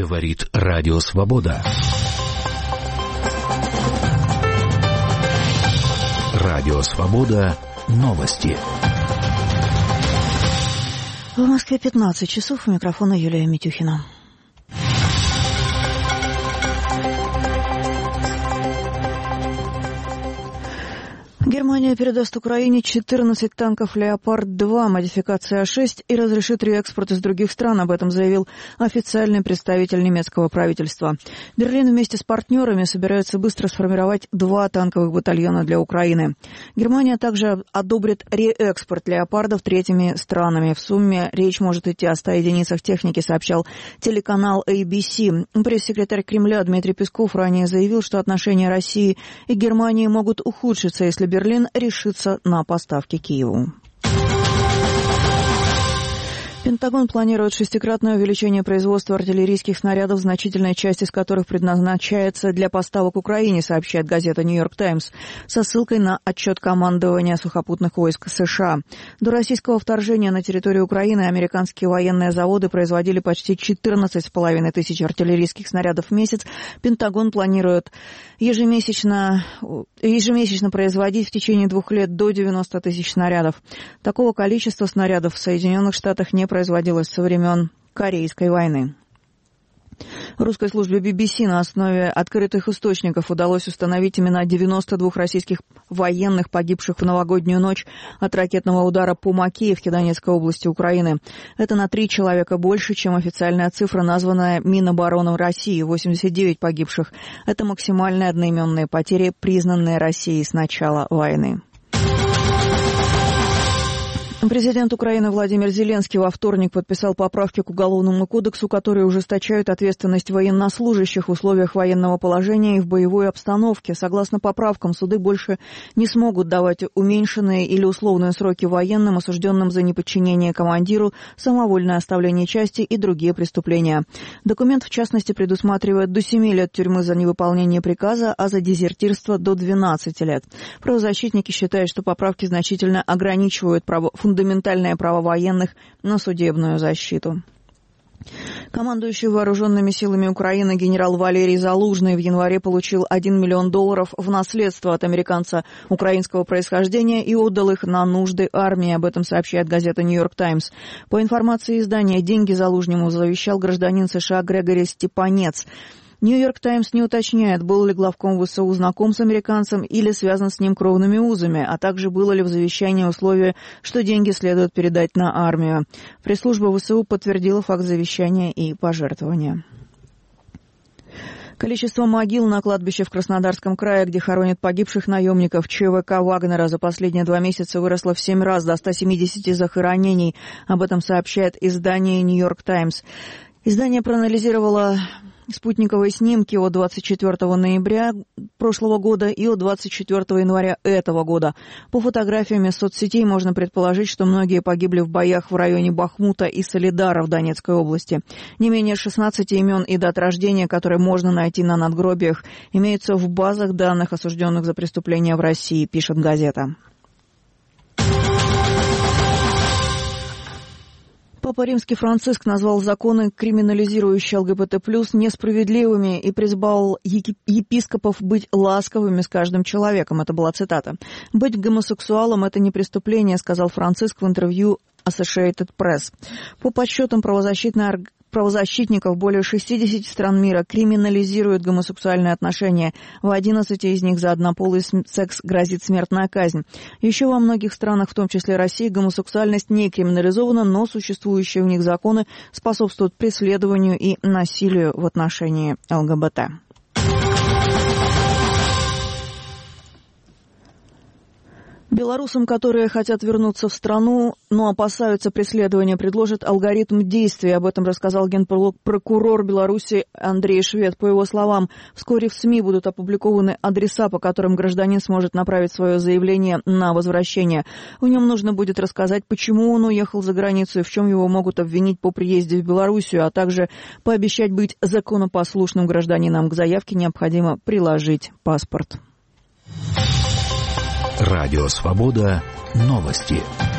Говорит Радио Свобода. Радио Свобода. Новости. В Москве 15 часов. У микрофона Юлия Митюхина. Германия передаст Украине 14 танков «Леопард-2», модификация А-6 и разрешит реэкспорт из других стран. Об этом заявил официальный представитель немецкого правительства. Берлин вместе с партнерами собирается быстро сформировать 2 танковых батальона для Украины. Германия также одобрит реэкспорт «Леопардов» третьими странами. В сумме речь может идти о 100 единицах техники, сообщал телеканал ABC. Пресс-секретарь Кремля Дмитрий Песков ранее заявил, что отношения России и Германии могут ухудшиться, если Берлин решится на поставки Киеву. Пентагон планирует 6-кратное увеличение производства артиллерийских снарядов, значительная часть из которых предназначается для поставок Украине, сообщает газета «Нью-Йорк Таймс», со ссылкой на отчет командования сухопутных войск США. До российского вторжения на территорию Украины американские военные заводы производили почти 14,5 тысяч артиллерийских снарядов в месяц. Пентагон планирует ежемесячно производить в течение 2 лет до 90 тысяч снарядов. Такого количества снарядов в Соединенных Штатах не производилось со времен Корейской войны. Русской службе BBC на основе открытых источников удалось установить имена 92 российских военных, погибших в новогоднюю ночь от ракетного удара по Макеевке Донецкой области Украины. Это на 3 человека больше, чем официальная цифра, названная Минобороны России. 89 погибших. Это максимальные одноименные потери, признанные Россией с начала войны. Президент Украины Владимир Зеленский во вторник подписал поправки к Уголовному кодексу, которые ужесточают ответственность военнослужащих в условиях военного положения и в боевой обстановке. Согласно поправкам, суды больше не смогут давать уменьшенные или условные сроки военным, осужденным за неподчинение командиру, самовольное оставление части и другие преступления. Документ, в частности, предусматривает до 7 лет тюрьмы за невыполнение приказа, а за дезертирство до 12 лет. Правозащитники считают, что поправки значительно ограничивают фундаментальное право военных на судебную защиту. Командующий вооруженными силами Украины генерал Валерий Залужный в январе получил $1 миллион в наследство от американца украинского происхождения и отдал их на нужды армии. Об этом сообщает газета «Нью-Йорк Таймс». По информации издания, деньги Залужнему завещал гражданин США Грегори Степанец. «Нью-Йорк Таймс» не уточняет, был ли главком ВСУ знаком с американцем или связан с ним кровными узами, а также было ли в завещании условие, что деньги следует передать на армию. Пресс-служба ВСУ подтвердила факт завещания и пожертвования. Количество могил на кладбище в Краснодарском крае, где хоронят погибших наемников ЧВК «Вагнера», за последние 2 месяца выросло в 7 раз, до 170 захоронений. Об этом сообщает издание «Нью-Йорк Таймс». Издание проанализировало спутниковые снимки от 24 ноября прошлого года и от 24 января этого года. По фотографиям из соцсетей можно предположить, что многие погибли в боях в районе Бахмута и Солидара в Донецкой области. Не менее 16 имен и дат рождения, которые можно найти на надгробиях, имеются в базах данных осужденных за преступления в России, пишет газета. Папа Римский Франциск назвал законы, криминализирующие ЛГБТ+, несправедливыми и призвал епископов быть ласковыми с каждым человеком. Это была цитата. «Быть гомосексуалом – это не преступление», сказал Франциск в интервью Associated Press. По подсчетам правозащитников, более 60 стран мира криминализируют гомосексуальные отношения. В 11 из них за однополый секс грозит смертная казнь. Еще во многих странах, в том числе России, гомосексуальность не криминализована, но существующие в них законы способствуют преследованию и насилию в отношении ЛГБТ. Белорусам, которые хотят вернуться в страну, но опасаются преследования, предложат алгоритм действий. Об этом рассказал генпрокурор Беларуси Андрей Швед. По его словам, вскоре в СМИ будут опубликованы адреса, по которым гражданин сможет направить свое заявление на возвращение. В нем нужно будет рассказать, почему он уехал за границу и в чем его могут обвинить по приезде в Белоруссию, а также пообещать быть законопослушным гражданином. К заявке необходимо приложить паспорт. Радио Свобода. Новости.